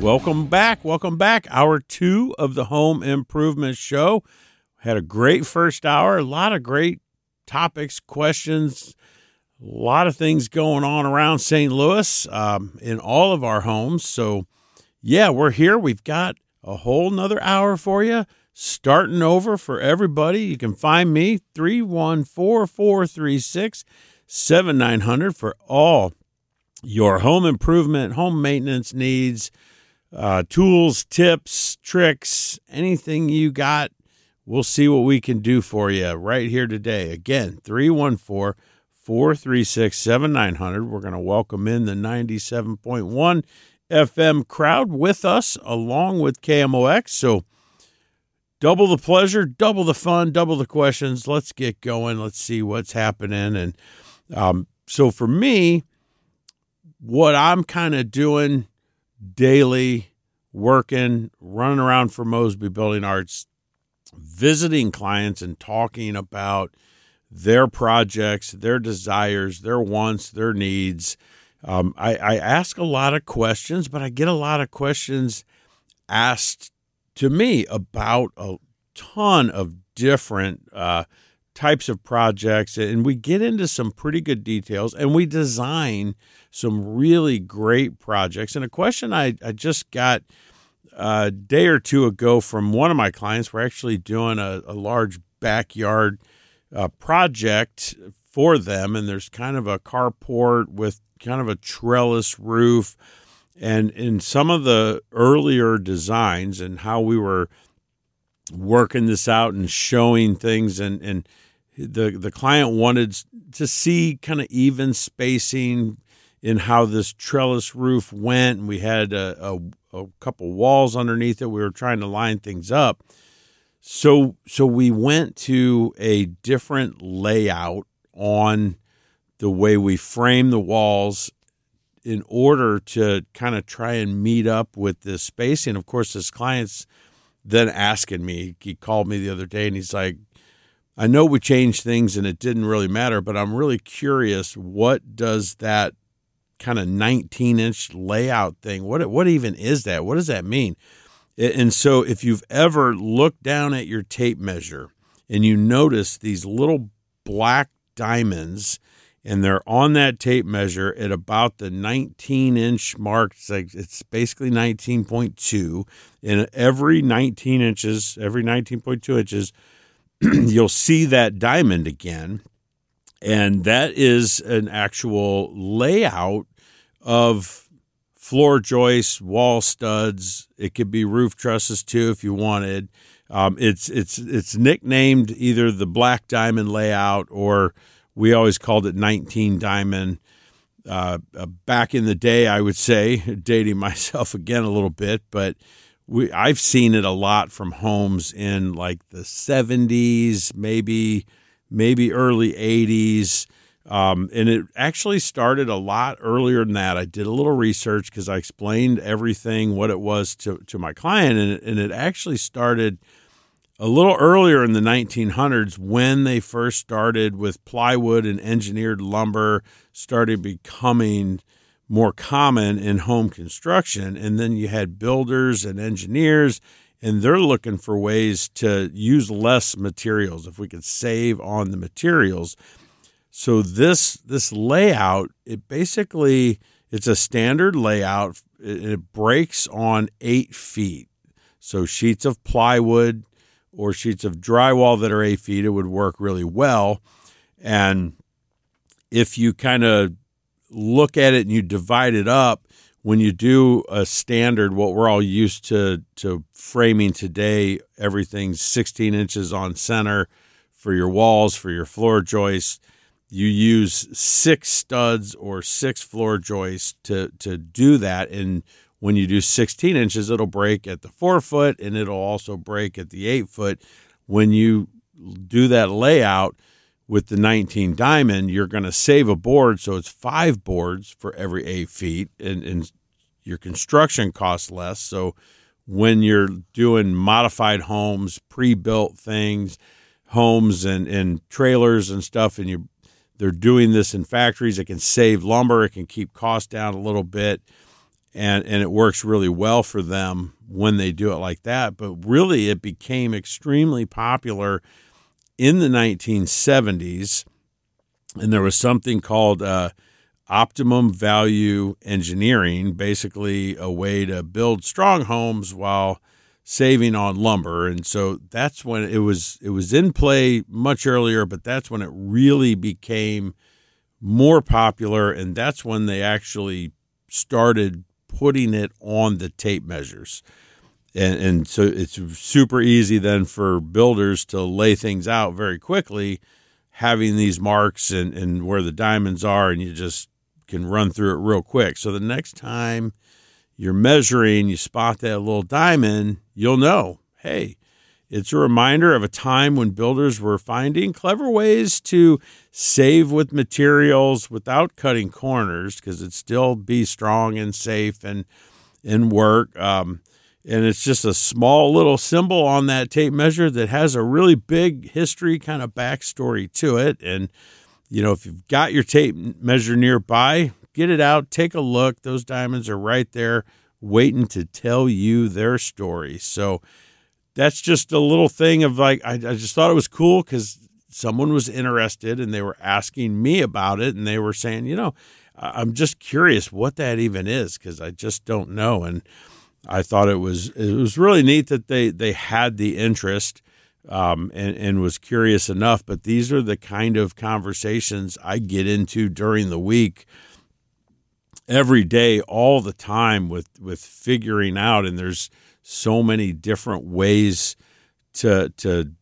Welcome back. Welcome back. Hour 2 of the Home Improvement Show. Had a great first hour. A lot of great topics, questions, a lot of things going on around St. Louis in all of our homes. So, yeah, we're here. We've got a whole nother hour for you, starting over for everybody. You can find me, 314-436-7900 for all your home improvement, home maintenance needs, tools, tips, tricks, anything you got. We'll see what we can do for you right here today. Again, 314-436-7900. We're going to welcome in the 97.1 FM crowd with us along with KMOX. So double the pleasure, double the fun, double the questions. Let's get going. Let's see what's happening. And so for me, what I'm kind of doing daily, working, running around for Mosby Building Arts, visiting clients and talking about their projects, their desires, their wants, their needs. I ask a lot of questions, but I get a lot of questions asked to me about a ton of different types of projects, and we get into some pretty good details, and we design some really great projects. And a question I just got a day or two ago from one of my clients, we're actually doing a large backyard project for them, and there's kind of a carport with kind of a trellis roof. And in some of the earlier designs and how we were working this out and showing things, and the client wanted to see kind of even spacing in how this trellis roof went. And we had a couple walls underneath it. We were trying to line things up. So we went to a different layout on the way we frame the walls in order to kind of try and meet up with this spacing. Of course, this client's then asking me, he called me the other day and he's like, I know we changed things and it didn't really matter, but I'm really curious, what does that kind of 19-inch layout thing, what even is that? What does that mean? And so if you've ever looked down at your tape measure and you notice these little black diamonds, and they're on that tape measure at about the 19-inch mark, it's basically 19.2, and every 19 inches, every 19.2 inches, you'll see that diamond again, and that is an actual layout of floor joists, wall studs. It could be roof trusses too if you wanted. It's nicknamed either the black diamond layout, or we always called it 19 diamond. Back in the day, I would say, dating myself again a little bit, but I've seen it a lot from homes in like the 70s, maybe early 80s. And it actually started a lot earlier than that. I did a little research because I explained everything, what it was to my client. And it actually started a little earlier in the 1900s when they first started with plywood and engineered lumber, started becoming more common in home construction. And then you had builders and engineers, and they're looking for ways to use less materials, if we could save on the materials. So this layout, it's a standard layout. It breaks on 8 feet. So sheets of plywood or sheets of drywall that are 8 feet, it would work really well. And if you kind of look at it and you divide it up, when you do a standard, what we're all used to framing today, everything's 16 inches on center for your walls, for your floor joists. You use 6 studs or 6 floor joists to do that. And when you do 16 inches, it'll break at the 4 foot and it'll also break at the 8 foot. When you do that layout with the 19 diamond, you're going to save a board. So it's 5 boards for every 8 feet, and your construction costs less. So when you're doing modified homes, pre-built things, homes and trailers and stuff, and they're doing this in factories, it can save lumber, it can keep costs down a little bit. and it works really well for them when they do it like that. But really, it became extremely popular in the 1970s, and there was something called optimum value engineering, basically a way to build strong homes while saving on lumber. And so that's when it was in play much earlier, but that's when it really became more popular, and that's when they actually started putting it on the tape measures. And so it's super easy then for builders to lay things out very quickly, having these marks and where the diamonds are, and you just can run through it real quick. So the next time you're measuring, you spot that little diamond, you'll know, hey, it's a reminder of a time when builders were finding clever ways to save with materials without cutting corners, because it'd still be strong and safe and work. And it's just a small little symbol on that tape measure that has a really big history kind of backstory to it. And, you know, if you've got your tape measure nearby, get it out, take a look. Those diamonds are right there waiting to tell you their story. So that's just a little thing of like, I just thought it was cool because someone was interested and they were asking me about it, and they were saying, you know, I'm just curious what that even is, because I just don't know. And I thought it was really neat that they had the interest and was curious enough. But these are the kind of conversations I get into during the week, every day, all the time, with figuring out. And there's so many different ways to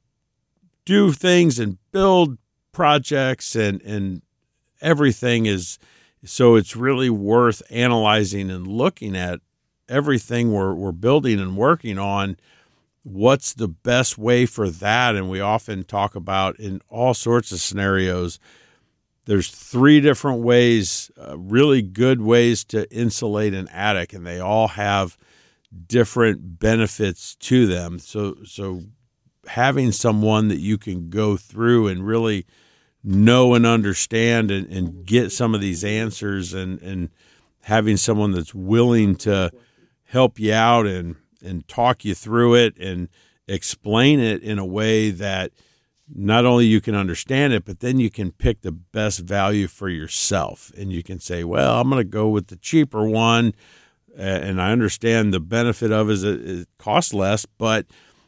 do things and build projects, and everything is, so it's really worth analyzing and looking at everything we're building and working on. What's the best way for that? And we often talk about, in all sorts of scenarios, there's 3 different ways, really good ways to insulate an attic, and they all have different benefits to them. So having someone that you can go through and really know and understand and get some of these answers, and having someone that's willing to help you out and talk you through it and explain it in a way that not only you can understand it, but then you can pick the best value for yourself. And you can say, well, I'm going to go with the cheaper one, and I understand the benefit of it costs less, but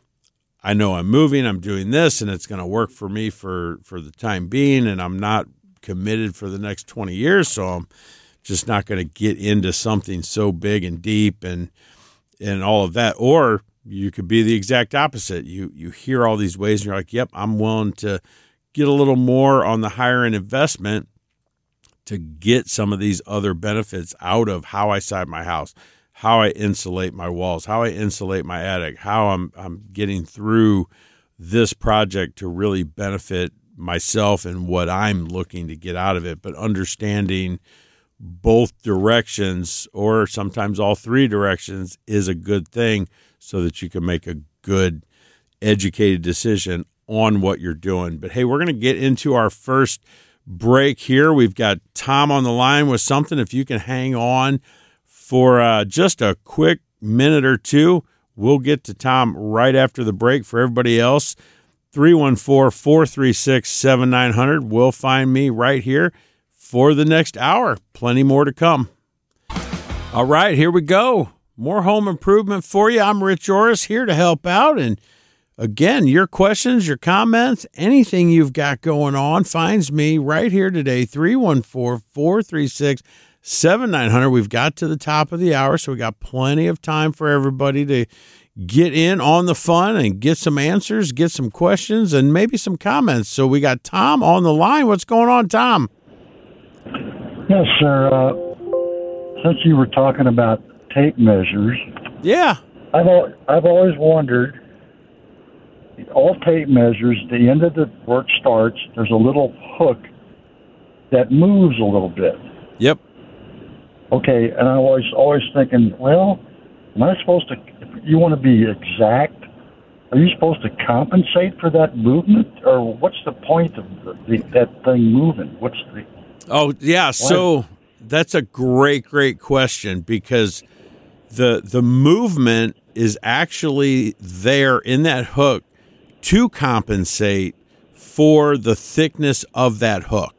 I know I'm moving, I'm doing this, and it's going to work for me for the time being, and I'm not committed for the next 20 years, so I'm just not going to get into something so big and deep and all of that. Or you could be the exact opposite. You hear all these ways, and you're like, yep, I'm willing to get a little more on the higher end investment to get some of these other benefits out of how I side my house, how I insulate my walls, how I insulate my attic, how I'm getting through this project to really benefit myself and what I'm looking to get out of it. But understanding both directions, or sometimes all 3 directions, is a good thing, so that you can make a good, educated decision on what you're doing. But hey, we're going to get into our first break here. We've got Tom on the line with something. If you can hang on for just a quick minute or two, we'll get to Tom right after the break. For everybody else, 314-436-7900 will find me right here for the next hour. Plenty more to come. All right, here we go. More home improvement for you. I'm Rich Orris, here to help out. And again, your questions, your comments, anything you've got going on finds me right here today, 314-436-7900. We've got to the top of the hour, so we got plenty of time for everybody to get in on the fun and get some answers, get some questions, and maybe some comments. So we got Tom on the line. What's going on, Tom? Yes, sir. Since you were talking about tape measures, yeah, I've always wondered. All tape measures, the end of the work starts, there's a little hook that moves a little bit. Yep. Okay, and I was always thinking, well, am I supposed to, if you want to be exact, are you supposed to compensate for that movement? Or what's the point of that thing moving? What's the... Oh, yeah, so That's a great question, because the movement is actually there in that hook to compensate for the thickness of that hook.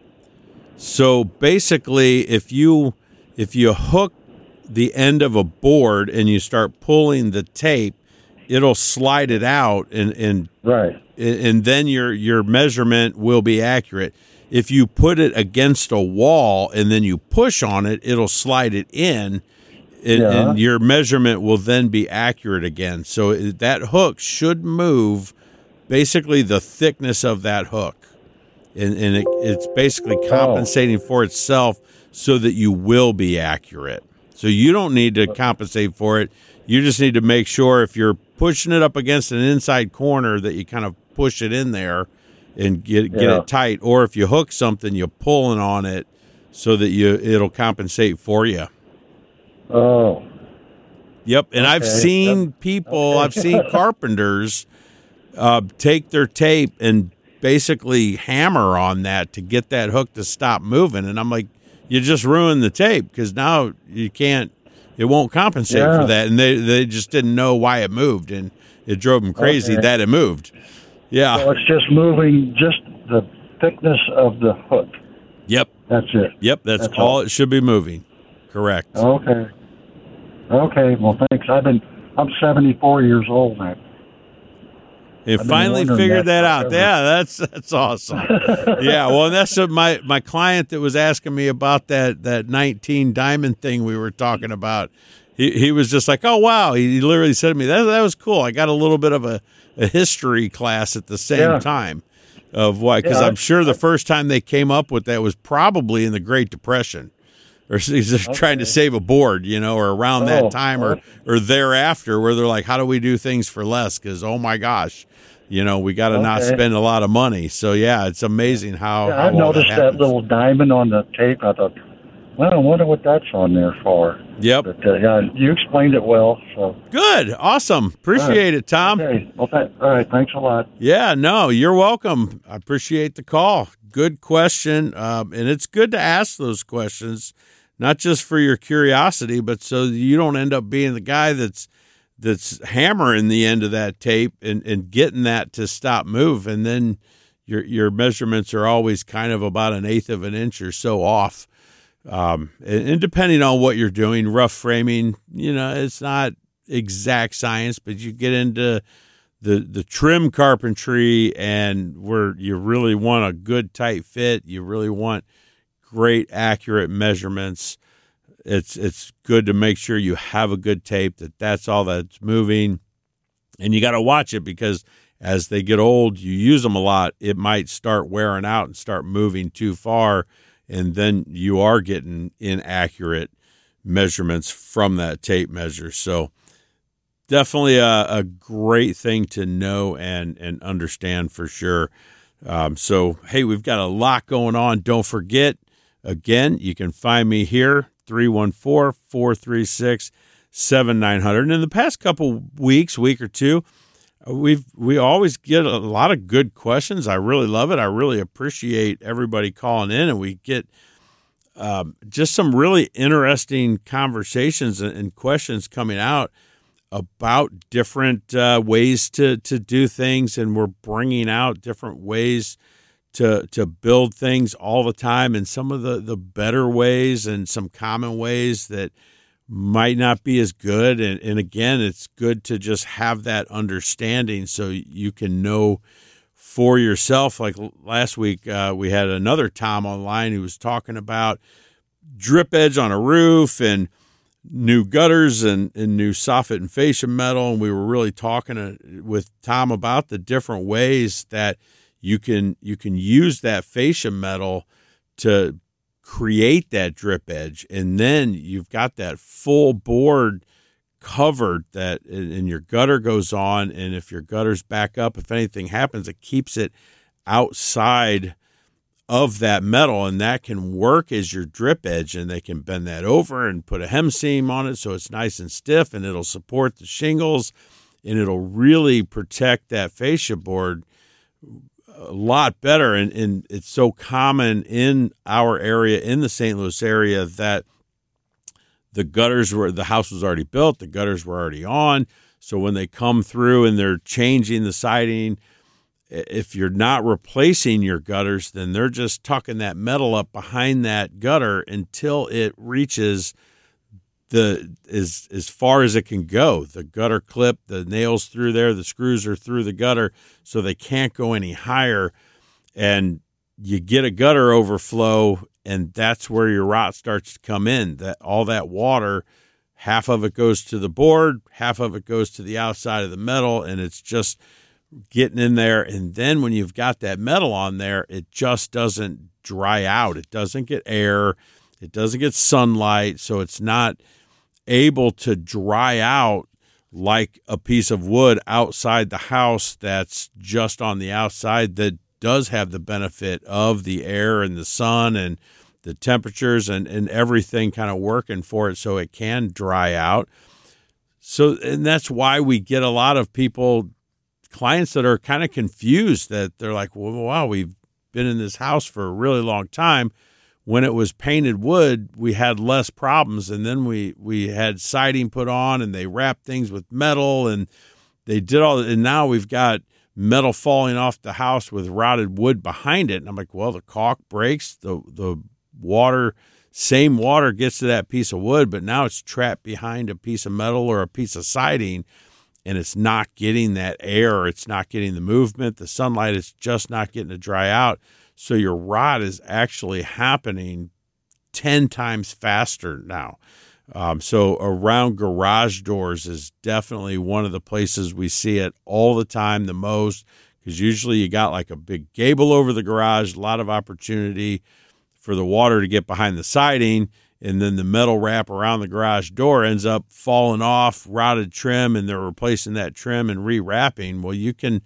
So basically, if you hook the end of a board and you start pulling the tape, it'll slide it out, and Right. and then your measurement will be accurate. If you put it against a wall and then you push on it, it'll slide it in, and your measurement will then be accurate again. So that hook should move basically the thickness of that hook, and it's basically compensating for itself so that you will be accurate. So you don't need to compensate for it. You just need to make sure if you're pushing it up against an inside corner that you kind of push it in there and get it tight. Or if you hook something, you're pulling on it so that it'll compensate for you. Oh. Yep. And I've seen people, I've seen carpenters take their tape and basically hammer on that to get that hook to stop moving. And I'm like, you just ruined the tape, because now you can't, it won't compensate for that. And they just didn't know why it moved, and it drove them crazy that it moved. Yeah. So it's just moving just the thickness of the hook. Yep. That's it. Yep. That's all it should be moving. Correct. Okay. Well, thanks. I'm 74 years old now. You finally figured that out. Yeah, that's awesome. Yeah, well, and that's what my client that was asking me about that 19 diamond thing we were talking about. He was just like, oh, wow. He literally said to me, that was cool. I got a little bit of a history class at the same time of why, because I'm sure the first time they came up with that was probably in the Great Depression. Or he's just trying to save a board, or around that time or thereafter, where they're like, how do we do things for less? Because, oh, my gosh, we got to not spend a lot of money. So, yeah, it's amazing how I noticed that little diamond on the tape. I thought, well, I wonder what that's on there for. Yep. But, you explained it well. So good. Awesome. Appreciate it, Tom. Okay. Well, all right. Thanks a lot. Yeah, no, you're welcome. I appreciate the call. Good question. And it's good to ask those questions, not just for your curiosity, but so you don't end up being the guy that's hammering the end of that tape and getting that to stop move. And then your measurements are always kind of about 1/8 of an inch or so off. And depending on what you're doing, rough framing, it's not exact science, but you get into the trim carpentry, and where you really want a good tight fit, you really want great accurate measurements. It's good to make sure you have a good tape, that's all that's moving. And you got to watch it, because as they get old, you use them a lot, it might start wearing out and start moving too far, and then you are getting inaccurate measurements from that tape measure. So definitely a great thing to know and understand for sure. So, hey, we've got a lot going on. Don't forget, again, you can find me here, 314-436-7900. And in the past couple week or two, we always get a lot of good questions. I really love it. I really appreciate everybody calling in, and we get just some really interesting conversations and questions coming out about different ways to do things, and we're bringing out different ways to build things all the time, and some of the better ways and some common ways that might not be as good. And again, it's good to just have that understanding so you can know for yourself. Like last week, we had another Tom online who was talking about drip edge on a roof and new gutters and new soffit and fascia metal. And we were really talking with Tom about the different ways that you can use that fascia metal to create that drip edge. And then you've got that full board covered and your gutter goes on. And if your gutter's back up, if anything happens, it keeps it outside of that metal, and that can work as your drip edge, and they can bend that over and put a hem seam on it so it's nice and stiff, and it'll support the shingles, and it'll really protect that fascia board a lot better. And it's so common in our area, in the St. Louis area, that the house was already built, the gutters were already on. So when they come through and they're changing the siding, if you're not replacing your gutters, then they're just tucking that metal up behind that gutter until it reaches as far as it can go. The gutter clip, the nails through there, the screws are through the gutter, so they can't go any higher. And you get a gutter overflow, and that's where your rot starts to come in. That all that water, half of it goes to the board, half of it goes to the outside of the metal, and it's just getting in there. And then when you've got that metal on there, it just doesn't dry out. It doesn't get air. It doesn't get sunlight. So it's not able to dry out like a piece of wood outside the house that's just on the outside, that does have the benefit of the air and the sun and the temperatures and everything kind of working for it, so it can dry out. So, and that's why we get a lot of clients that are kind of confused, that they're like, well, wow, we've been in this house for a really long time. When it was painted wood, we had less problems. And then we had siding put on, and they wrapped things with metal, and they did all, and now we've got metal falling off the house with rotted wood behind it. And I'm like, well, the caulk breaks, the water, same water gets to that piece of wood, but now it's trapped behind a piece of metal or a piece of siding, and it's not getting that air. It's not getting the movement. The sunlight is just not getting to dry out. So your rot is actually happening 10 times faster now. So around garage doors is definitely one of the places we see it all the time, the most, because usually you got like a big gable over the garage, a lot of opportunity for the water to get behind the siding, and then the metal wrap around the garage door ends up falling off, rotted trim, and they're replacing that trim and rewrapping. Well, you can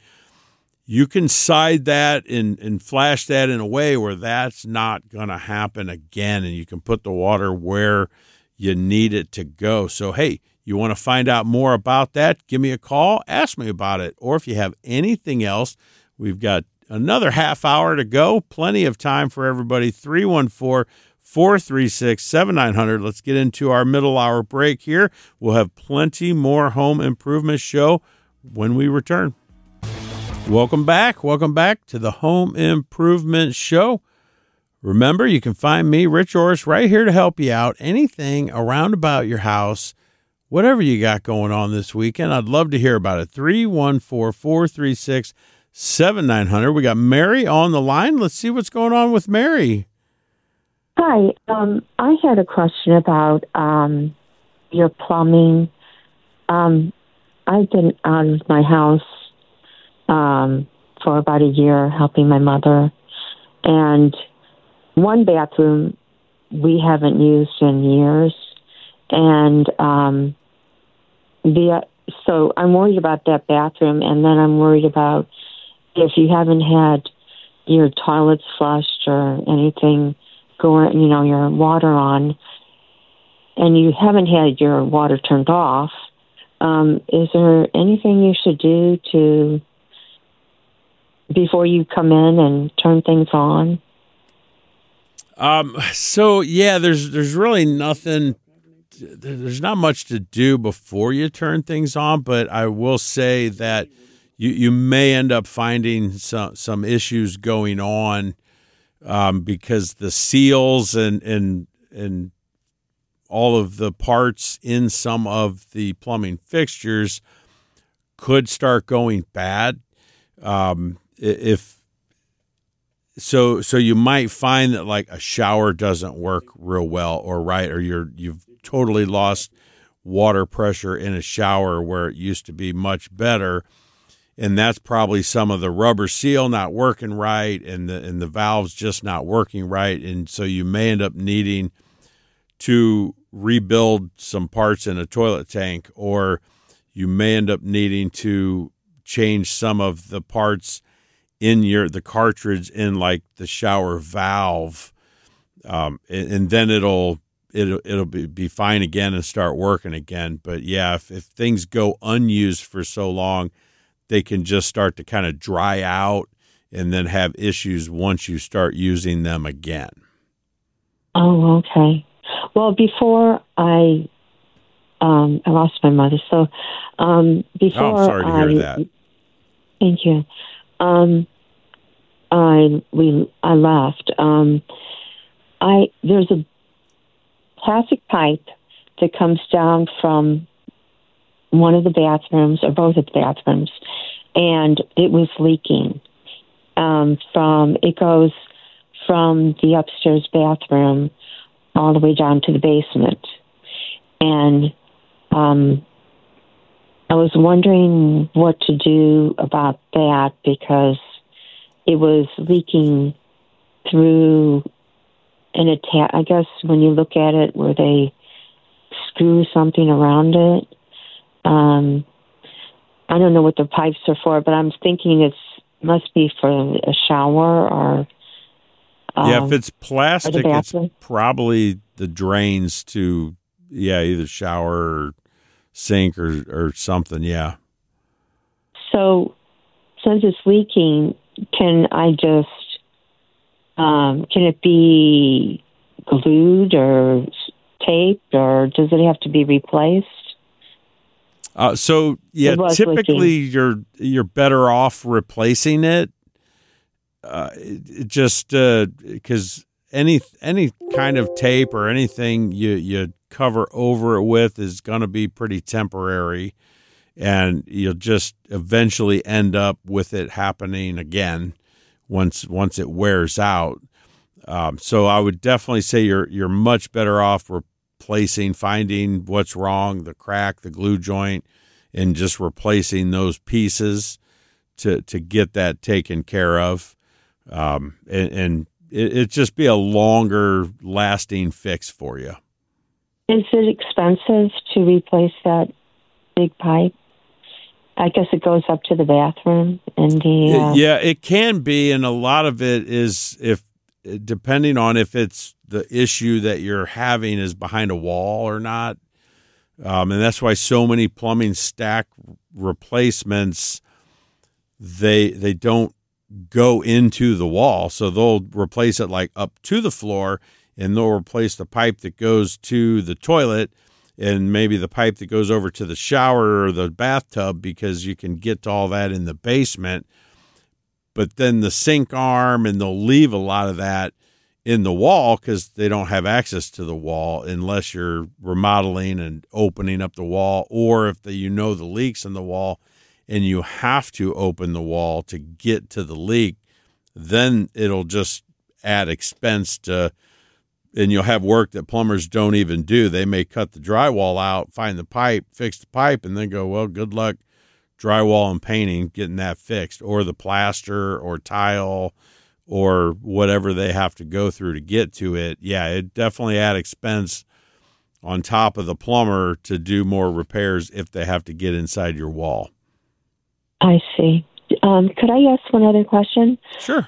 side that and flash that in a way where that's not going to happen again, and you can put the water where you need it to go. So, hey, you want to find out more about that? Give me a call. Ask me about it. Or if you have anything else, we've got another half hour to go. Plenty of time for everybody. 314-436-7900. Let's get into our middle hour break here. We'll have plenty more home improvement show when we return. Welcome back. Welcome back to the Home Improvement Show. Remember, you can find me, Rich Orris, right here to help you out. Anything around about your house, whatever you got going on this weekend, I'd love to hear about it. 314-436-7900. We got Mary on the line. Let's see what's going on with Mary. Hi. I had a question about your plumbing. I've been out of my house for about a year helping my mother. And one bathroom we haven't used in years. And so I'm worried about that bathroom. And then I'm worried about if you haven't had your toilets flushed or anything going, your water on, and you haven't had your water turned off, is there anything you should do before you come in and turn things on? So yeah, there's really nothing, there's not much to do before you turn things on, but I will say that you may end up finding some issues going on, because the seals and all of the parts in some of the plumbing fixtures could start going bad. So you might find that like a shower doesn't work real well, or you've totally lost water pressure in a shower where it used to be much better. And that's probably some of the rubber seal not working right, and the valves just not working right. And so you may end up needing to rebuild some parts in a toilet tank, or you may end up needing to change some of the parts in the cartridge in like the shower valve, and then it'll be fine again and start working again. But yeah, if things go unused for so long, they can just start to kind of dry out and then have issues once you start using them again. Oh, okay. Well, before I lost my mother, so before I'm sorry to hear that. Thank you. I left. There's a plastic pipe that comes down from one of the bathrooms or both of the bathrooms, and it was leaking. It goes from the upstairs bathroom all the way down to the basement, and I was wondering what to do about that because it was leaking through an attack. I guess when you look at it, where they screw something around it. I don't know what the pipes are for, but I'm thinking it must be for a shower or. Yeah, if it's plastic, it's probably the drains to either shower or sink or something. Yeah. So since it's leaking, can it be glued or taped, or does it have to be replaced? Typically you're better off replacing it. It just because any kind of tape or anything you cover over it with is going to be pretty temporary, and you'll just eventually end up with it happening again once it wears out. So I would definitely say you're much better off finding what's wrong, the crack, the glue joint, and just replacing those pieces to get that taken care of. And it just be a longer lasting fix for you. Is it expensive to replace that big pipe? I guess it goes up to the bathroom and it can be, and a lot of it is depending on if it's the issue that you're having is behind a wall or not. And that's why so many plumbing stack replacements, they don't go into the wall. So they'll replace it like up to the floor, and they'll replace the pipe that goes to the toilet and maybe the pipe that goes over to the shower or the bathtub, because you can get to all that in the basement. But then the sink arm, and they'll leave a lot of that in the wall because they don't have access to the wall unless you're remodeling and opening up the wall, or if the leaks in the wall and you have to open the wall to get to the leak, then it'll just add expense and you'll have work that plumbers don't even do. They may cut the drywall out, find the pipe, fix the pipe, and then go, well, good luck drywall and painting getting that fixed, or the plaster or tile or whatever they have to go through to get to it. Yeah, it definitely add expense on top of the plumber to do more repairs if they have to get inside your wall. I see. Could I ask one other question? Sure.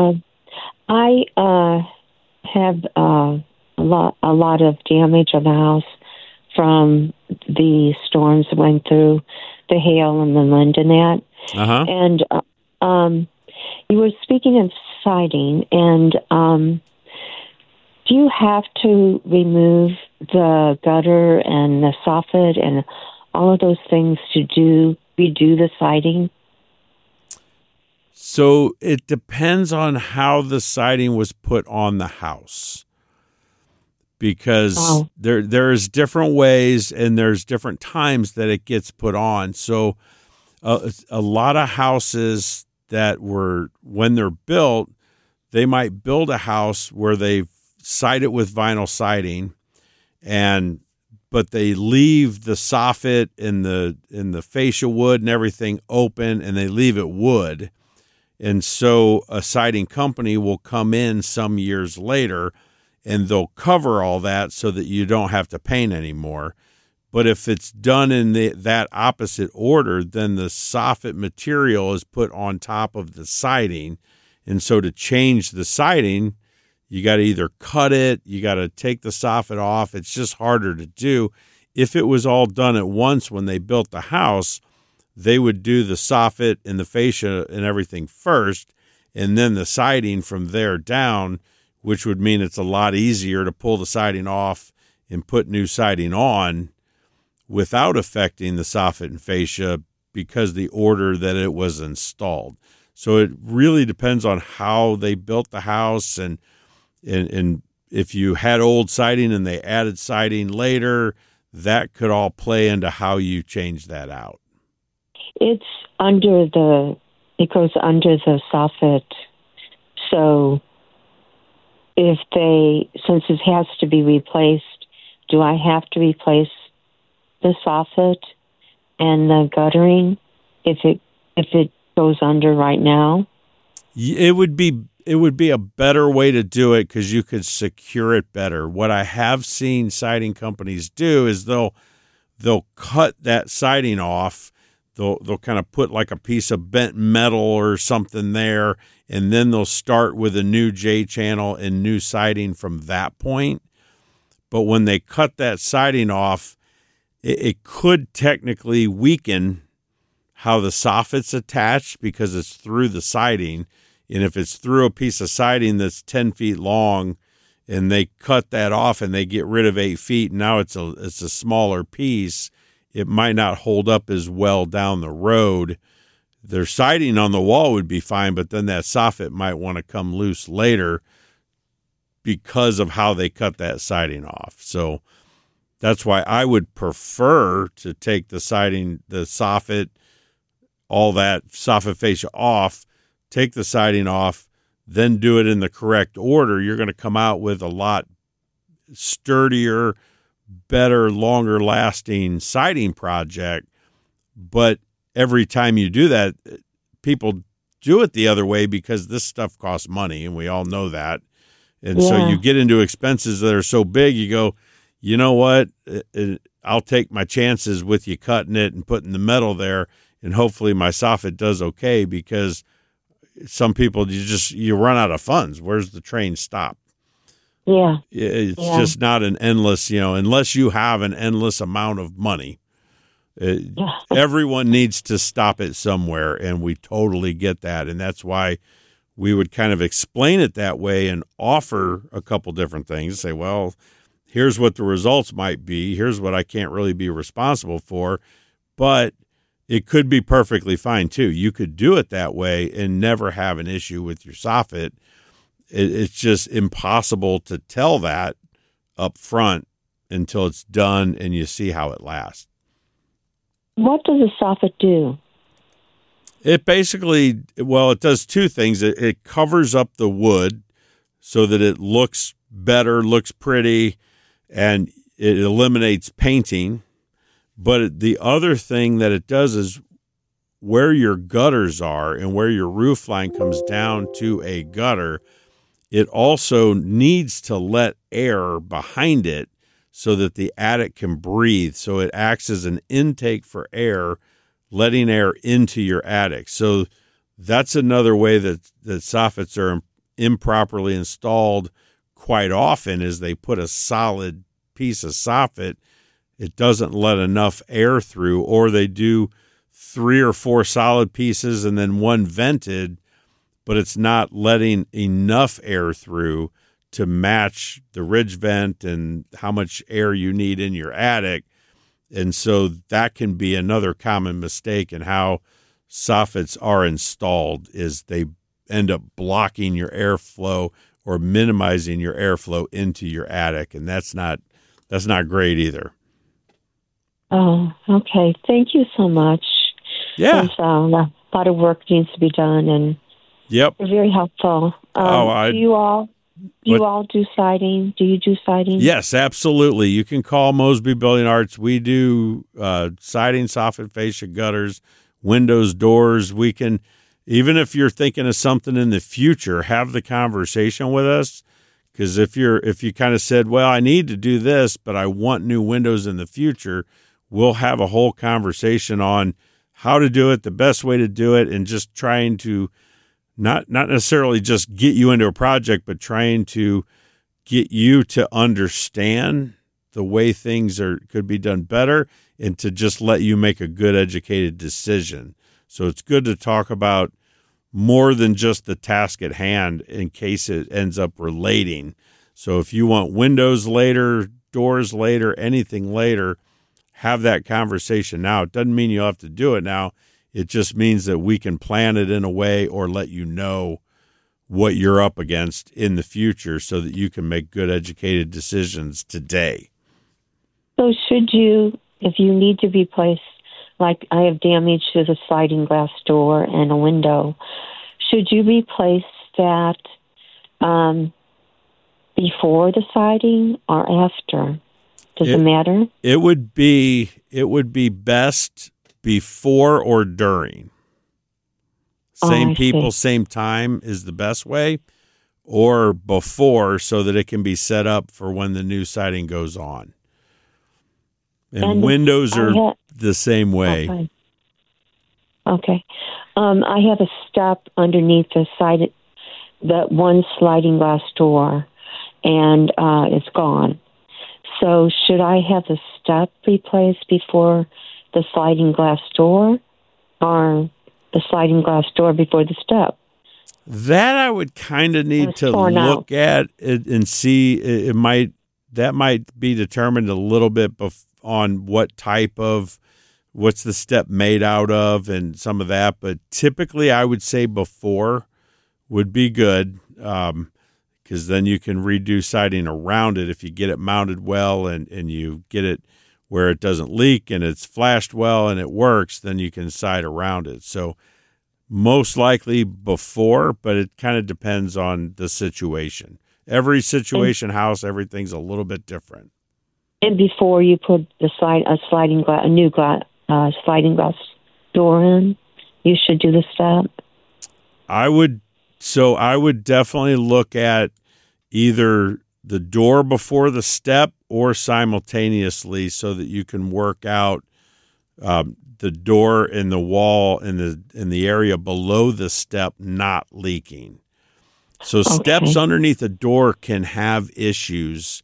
I have a lot of damage on the house from the storms that went through, the hail and the wind and that. Uh-huh. And you were speaking of siding, and do you have to remove the gutter and the soffit and all of those things to redo the siding? So it depends on how the siding was put on the house, because there's different ways and there's different times that it gets put on. So a lot of houses that were, when they're built, they might build a house where they side it with vinyl siding, but they leave the soffit and the fascia wood and everything open, and they leave it wood. And so a siding company will come in some years later and they'll cover all that so that you don't have to paint anymore. But if it's done in that opposite order, then the soffit material is put on top of the siding. And so to change the siding, you got to either cut it, you got to take the soffit off. It's just harder to do. If it was all done at once when they built the house, they would do the soffit and the fascia and everything first, and then the siding from there down, which would mean it's a lot easier to pull the siding off and put new siding on without affecting the soffit and fascia because the order that it was installed. So it really depends on how they built the house, and if you had old siding and they added siding later, that could all play into how you change that out. It goes under the soffit. So since it has to be replaced, do I have to replace the soffit and the guttering if it goes under right now? It would be a better way to do it because you could secure it better. What I have seen siding companies do is they'll cut that siding off. They'll kind of put like a piece of bent metal or something there, and then they'll start with a new J-channel and new siding from that point. But when they cut that siding off, it could technically weaken how the soffit's attached because it's through the siding. And if it's through a piece of siding that's 10 feet long and they cut that off and they get rid of 8 feet, and now it's a smaller piece, it might not hold up as well down the road. Their siding on the wall would be fine, but then that soffit might want to come loose later because of how they cut that siding off. So that's why I would prefer to take the siding, the soffit, all that soffit fascia off, take the siding off, then do it in the correct order. You're going to come out with a lot sturdier, better, longer lasting siding project. But every time you do that, people do it the other way because this stuff costs money, and we all know that. And so you get into expenses that are so big, you go, you know what? I'll take my chances with you cutting it and putting the metal there, and hopefully my soffit does okay, because some people, you run out of funds. Where's the train stop? Yeah. It's just not an endless, unless you have an endless amount of money. Everyone needs to stop it somewhere, and we totally get that. And that's why we would kind of explain it that way and offer a couple different things. Say, well, here's what the results might be. Here's what I can't really be responsible for. But it could be perfectly fine, too. You could do it that way and never have an issue with your soffit. It's just impossible to tell that up front until it's done and you see how it lasts. What does a soffit do? It basically, it does two things. It covers up the wood so that it looks better, looks pretty, and it eliminates painting. But the other thing that it does is where your gutters are and where your roof line comes down to a gutter, it also needs to let air behind it so that the attic can breathe. So it acts as an intake for air, letting air into your attic. So that's another way that soffits are improperly installed quite often, is they put a solid piece of soffit. It doesn't let enough air through, or they do 3 or 4 solid pieces and then one vented, but it's not letting enough air through to match the ridge vent and how much air you need in your attic. And so that can be another common mistake in how soffits are installed, is they end up blocking your airflow or minimizing your airflow into your attic. And that's not great either. Oh, okay. Thank you so much. Yeah. There's a lot of work needs to be done, and yep, you're very helpful. Do you all do siding? Do you do siding? Yes, absolutely. You can call Mosby Building Arts. We do siding, soffit, fascia, gutters, windows, doors. We can, even if you're thinking of something in the future, have the conversation with us. Because if you kind of said, well, I need to do this, but I want new windows in the future, we'll have a whole conversation on how to do it, the best way to do it, and just trying to not necessarily just get you into a project, but trying to get you to understand the way things could be done better, and to just let you make a good educated decision. So it's good to talk about more than just the task at hand in case it ends up relating. So if you want windows later, doors later, anything later, have that conversation now. It doesn't mean you'll have to do it now. It just means that we can plan it in a way or let you know what you're up against in the future so that you can make good educated decisions today. So should you, if you need to be placed, like I have damage to the sliding glass door and a window, should you replace that before the siding or after? Does it matter? It would be best before or during. Same people, same time is the best way, or before so that it can be set up for when the new siding goes on. And windows are the same way. Okay. I have a step underneath the side, that one sliding glass door, and it's gone. So should I have the step replaced before the sliding glass door, or the sliding glass door before the step? That I would kind of need to look at it and see. That might be determined a little bit on what type of, what's the step made out of and some of that. But typically I would say before would be good, because then you can redo siding around it if you get it mounted well and you get it where it doesn't leak and it's flashed well and it works, then you can side around it. So most likely before, but it kind of depends on the situation. Every situation, house, everything's a little bit different. And before you put a new sliding glass door in, you should do the step. I would definitely look at either the door before the step or simultaneously so that you can work out the door and the wall in the area below the step not leaking. So steps underneath a door can have issues.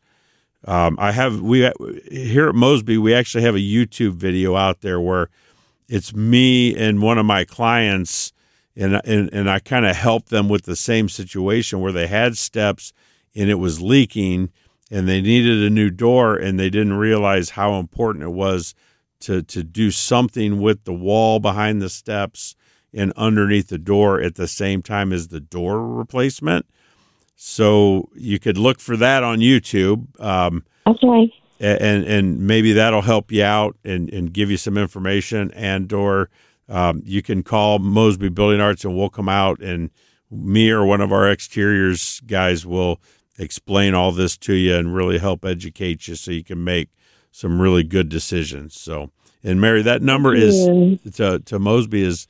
We here at Mosby, we actually have a YouTube video out there where it's me and one of my clients, and I kind of helped them with the same situation where they had steps and it was leaking and they needed a new door and they didn't realize how important it was to do something with the wall behind the steps and underneath the door at the same time as the door replacement. So you could look for that on YouTube. Okay. And maybe that'll help you out and give you some information, or you can call Mosby Building Arts and we'll come out and me or one of our exteriors guys will explain all this to you and really help educate you so you can make some really good decisions. So, and Mary, that number is to Mosby is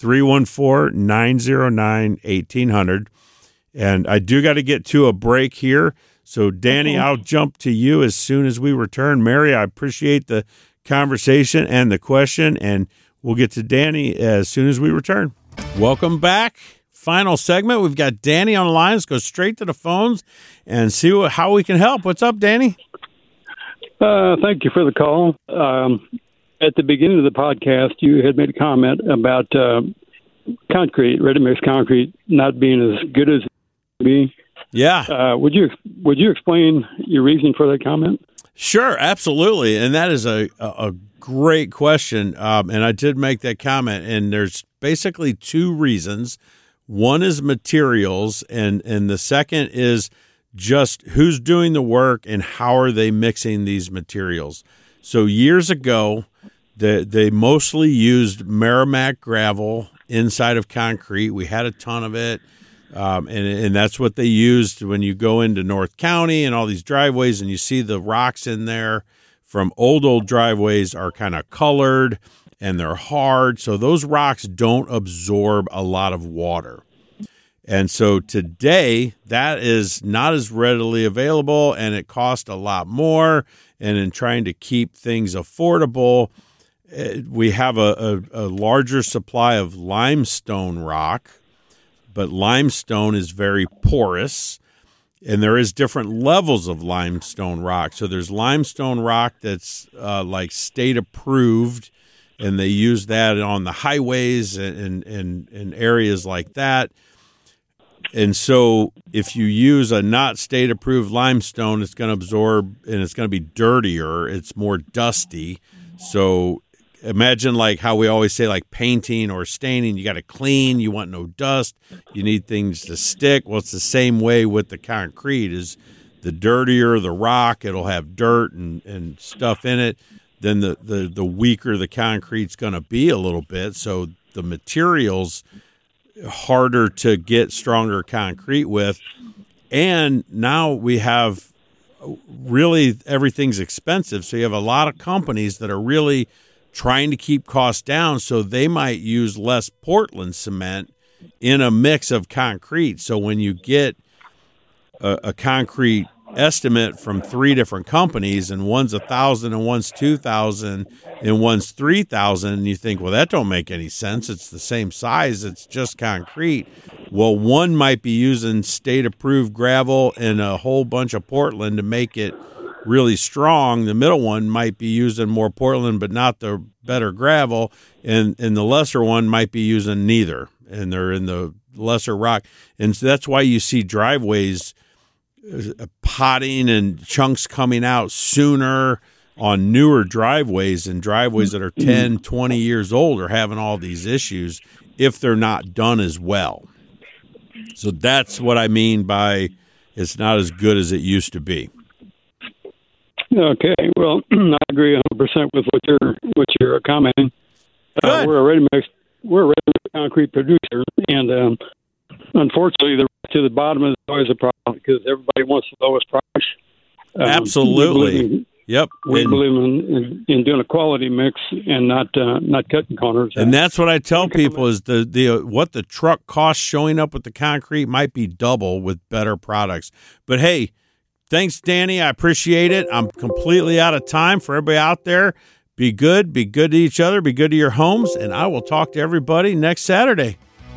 314-909-1800. And I do got to get to a break here. So, Danny, I'll jump to you as soon as we return. Mary, I appreciate the conversation and the question, and we'll get to Danny as soon as we return. Welcome back. Final segment. We've got Danny on the line. Let's go straight to the phones and see how we can help. What's up, Danny? Thank you for the call. At the beginning of the podcast, you had made a comment about concrete, ready-mix concrete, not being as good as it should be. Yeah. Would you explain your reasoning for that comment? Sure, absolutely. And that is a great question. And I did make that comment. And there's basically two reasons. One is materials, and the second is just who's doing the work and how are they mixing these materials. So years ago, they mostly used Merrimack gravel inside of concrete. We had a ton of it. And that's what they used when you go into North County and all these driveways and you see the rocks in there from old driveways are kind of colored and they're hard. So those rocks don't absorb a lot of water. And so today that is not as readily available and it costs a lot more. And in trying to keep things affordable, we have a larger supply of limestone rock. But limestone is very porous, and there is different levels of limestone rock. So there's limestone rock that's like state approved, and they use that on the highways and areas like that. And so if you use a not state-approved limestone, it's going to absorb, and it's going to be dirtier. It's more dusty. So imagine like how we always say like painting or staining, you got to clean, you want no dust, you need things to stick. Well, it's the same way with the concrete. Is the dirtier the rock, it'll have dirt and stuff in it, then the weaker the concrete's going to be a little bit. So the materials harder to get stronger concrete with. And now we have really everything's expensive. So you have a lot of companies that are really trying to keep costs down. So they might use less Portland cement in a mix of concrete. So when you get a concrete estimate from 3 different companies, and one's 1,000 and one's 2,000 and one's 3,000, and you think, well, that don't make any sense. It's the same size. It's just concrete. Well, one might be using state-approved gravel and a whole bunch of Portland to make it really strong. The middle one might be using more Portland but not the better gravel, and the lesser one might be using neither, and they're in the lesser rock. And so that's why you see driveways potting and chunks coming out sooner on newer driveways, and driveways that are 10, 20 years old are having all these issues if they're not done as well. So that's what I mean by it's not as good as it used to be. Okay, well, I agree 100% with what you're commenting. We're a ready-mix concrete producer, and unfortunately, the to the bottom is always a problem because everybody wants the lowest price. Absolutely. Yep. We believe in doing a quality mix and not cutting corners. And that's what I tell people is the what the truck costs showing up with the concrete might be double with better products. But hey, thanks, Danny. I appreciate it. I'm completely out of time. For everybody out there, be good to each other, be good to your homes, and I will talk to everybody next Saturday.